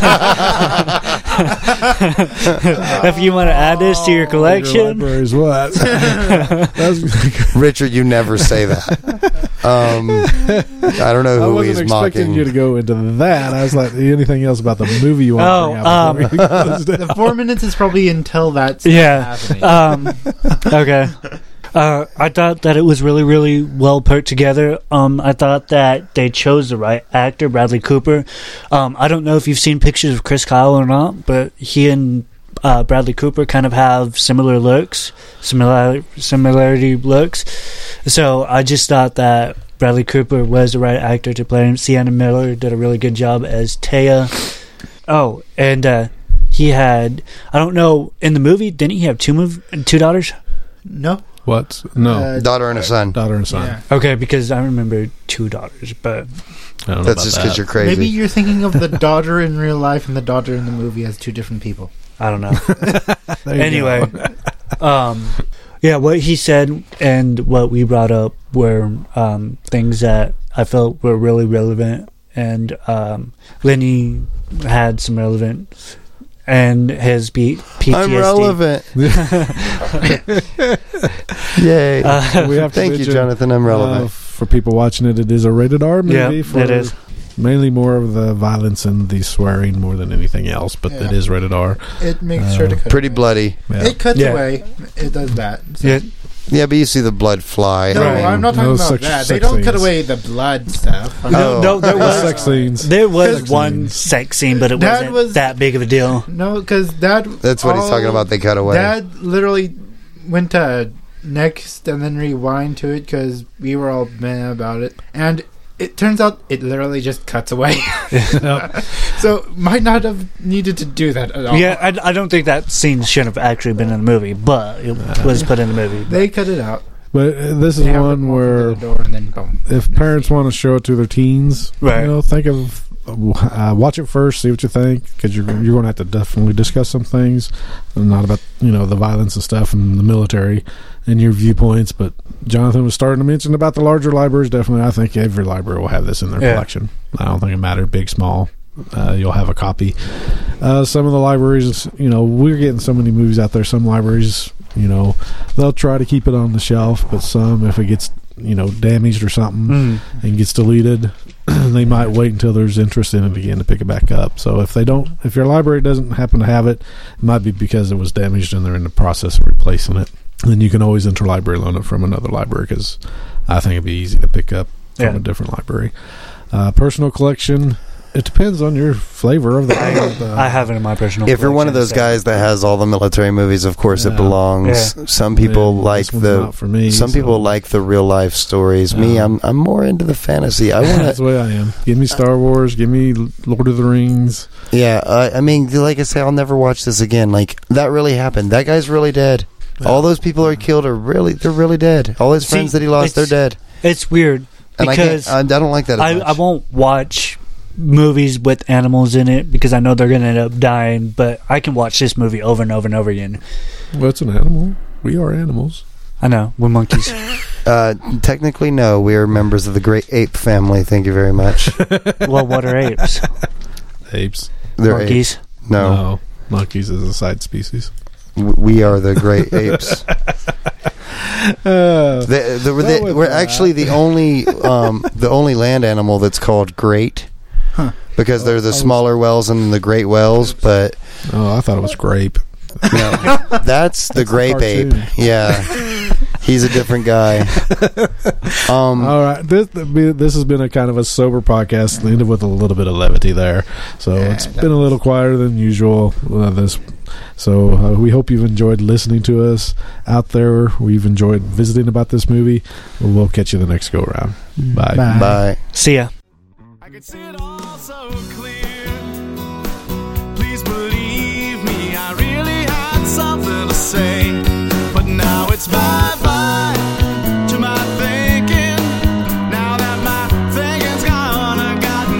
you want to add this to your collection. Libraries, what? Richard, you never say that. I don't know who he's mocking. I wasn't expecting you to go into that. I was like, anything else about the movie you want to bring up? The 4 minutes is probably until that's happening. Okay. I thought that it was really, really well put together. I thought that they chose the right actor, Bradley Cooper. I don't know if you've seen pictures of Chris Kyle or not, but he and Bradley Cooper kind of have similar looks, similarity looks. So I just thought that Bradley Cooper was the right actor to play him. Sienna Miller did a really good job as Taya. Oh, and he had, I don't know, in the movie, didn't he have two daughters? No. What? No. Daughter and a son. Daughter and a son. Yeah. Okay, because I remember 2 daughters, but... I don't know That's just because you're crazy. Maybe you're thinking of the daughter in real life and the daughter in the movie as 2 different people. I don't know. Anyway, yeah, what he said and what we brought up were things that I felt were really relevant, and Lenny had some relevance, and his PTSD. I'm relevant. Yay. Thank you, Jonathan. I'm relevant. For people watching it, it is a rated R movie. Yeah, it is. Mainly more of the violence and the swearing more than anything else, but it is rated R. It makes sure to cut pretty away. Bloody. Yeah. It cuts away. It does that. So. Yeah, but you see the blood fly. No, I'm not talking about that. They don't cut away the blood stuff. No, there was sex scenes. There was one sex scene, but it wasn't that big of a deal. No, because that's what he's talking about. They cut away. Dad literally went to next and then rewind to it because we were all mad about it, and it turns out it literally just cuts away. So might not have needed to do that at all. Yeah, I don't think that scene should have actually been in the movie, but it was put in the movie. They cut it out. But this is one where if parents want to show it to their teens, right. You know, think of watch it first, see what you think, because you're going to have to definitely discuss some things, not about, you know, the violence and stuff and the military and your viewpoints. But Jonathan was starting to mention about the larger libraries. Definitely, I think every library will have this in their collection. I don't think it matters, big, small. You'll have a copy. Some of the libraries, you know, we're getting so many movies out there. Some libraries, you know, they'll try to keep it on the shelf, but some, if it gets damaged or something and gets deleted, they might wait until there's interest in it again to pick it back up. So if your library doesn't happen to have it, it might be because it was damaged and they're in the process of replacing it. Then you can always interlibrary loan it from another library, because I think it'd be easy to pick up from a different library. Personal collection, it depends on your flavor of the. I have it in my personal. If you're one of those guys that has all the military movies, of course it belongs. Yeah. Some people like people like the real life stories. Me, I'm more into the fantasy. That's the way I am. Give me Star Wars. Give me Lord of the Rings. Yeah, I mean, like I say, I'll never watch this again. Like, that really happened. That guy's really dead. All those people are killed. They're really dead. All his friends that he lost, they're dead. It's weird because I don't like that. I won't watch movies with animals in it because I know they're going to end up dying. But I can watch this movie over and over and over again. Well, it's an animal. We are animals. I know, we're monkeys. Technically, no. We are members of the great ape family. Thank you very much. Well, what are apes? Apes. They're monkeys. Apes. No, monkeys is a side species. We are the great apes. We're actually the only land animal that's called great, because they're the smaller whales and the great whales. But I thought it was grape. No, that's the grape ape. Yeah, he's a different guy. All right, this has been a kind of a sober podcast. Ended with a little bit of levity there, so it's been a little quieter than usual. So we hope you've enjoyed listening to us out there. We've enjoyed visiting about this movie. We'll catch you the next go around. Bye. Bye. See ya. I could see it all so clear. Please believe me, I really had something to say. But now it's bye-bye to my thinking. Now that my thinking's gone, I got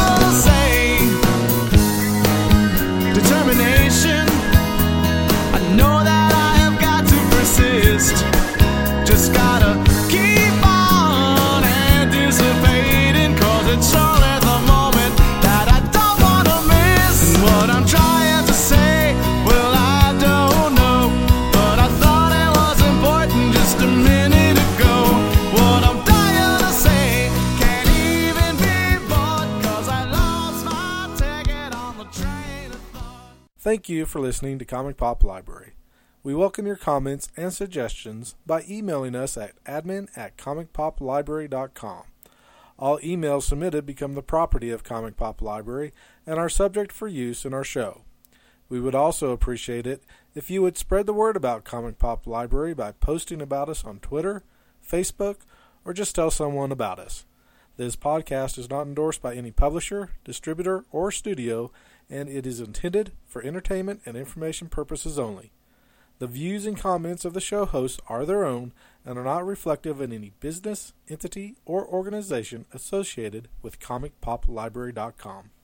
nothing to say. Determination, I know that I have got to persist. Just gotta keep on anticipating, 'cause it's all at the moment that I don't wanna miss. And what I'm trying to say, well, I don't know, but I thought it was important just a minute ago. What I'm dying to say can't even be bought, 'cause I lost my ticket on the train of thought. Thank you for listening to Comic Pop Library. We welcome your comments and suggestions by emailing us at admin@comicpoplibrary.com. All emails submitted become the property of Comic Pop Library and are subject for use in our show. We would also appreciate it if you would spread the word about Comic Pop Library by posting about us on Twitter, Facebook, or just tell someone about us. This podcast is not endorsed by any publisher, distributor, or studio, and it is intended for entertainment and information purposes only. The views and comments of the show hosts are their own and are not reflective of any business, entity, or organization associated with ComicPopLibrary.com.